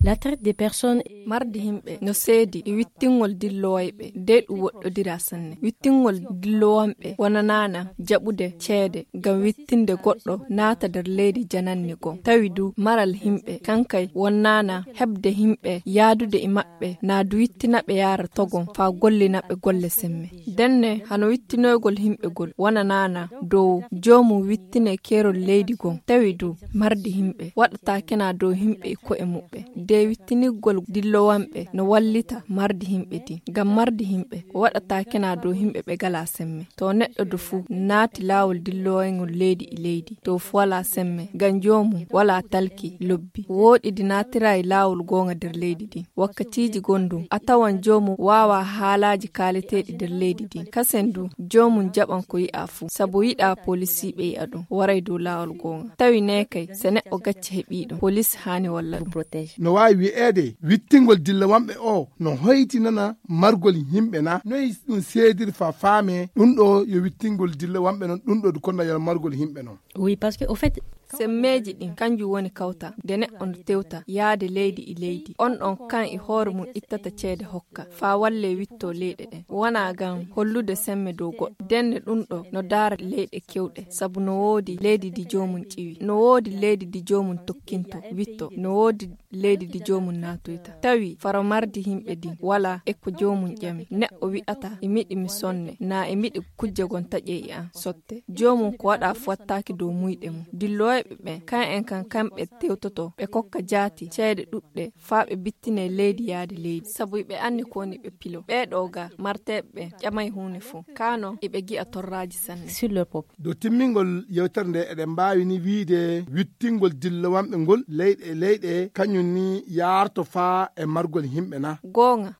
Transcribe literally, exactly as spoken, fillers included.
La traite des personnes mardi himbe no seedi e wittingol dilloybe de du woddodira sanne wittingol dillowambe wana nana jabude ceede gam wittinde goddo naata der leydi jananni go tawi du maral himbe kankay wonnana hebde himbe yaadude e mabbe na du wittinabe yara togon fa gollinabe golle semme denne hano wittinoygol himbe gol wana nana do jomu wittine kero leydi go tawi du mardi himbe wadata kena do himbe ko e mubbe de wittinigol dillowambe no wallita mardi himbe di gam mardi himbe wadata kena do himbe be gala semme to neddo du fu naati lawol dilloyngol leydi e leydi to fu wala semme ganjomu wala talki lobbi wodi dinatira e lawol gonga der leydi di wakkatiji gondu atawan jomu wawa halaji kalitedi der leydi di kasendu jomu jaban ko yi afu sabo yida polisi be adu waray do lawol gonga tawi ne kay sene o gacce hebido police hani walla protege no wawi wi ede wittingol dilla wambe o no hoyti nana margol himbe na no dum seedir fa fame dum do yo wittingol dilla wambe non dum do du konna yal margol himbe non. Oui, parce que au fait semmeji din kanju woni kawta dene on tewta yaade leydi e leydi on on kan e hoore mun ittata ceede hokka fa walle witto leyde den wana gam hollude semme do goddo denne dum do no dara leyde kewde sabu no wodi leydi di jomun ciwi no wodi leydi di jomun tokkinto witto no wodi leydi di jomun natoyta tawi faramardi himbe din wala e ko jomun jami ne o wi'ata e midi mi sonne na e midi kujje gon taje e an sotte jomun ko wada fuattaaki do muyde mu dillo be kan en kan kambe tewtoto be kokka jati ceede dudde faabe bittine leydi yaade leydi sabu be anni ko ni be pilo be doga martebe jamay hune fu kano e be gi atorraji sanne sur le pop do timmingol yewternde eden mbaawi ni wiide wittingol dillo wambe gol leyde leyde kanyun ni yarto fa e margol himbe na gonga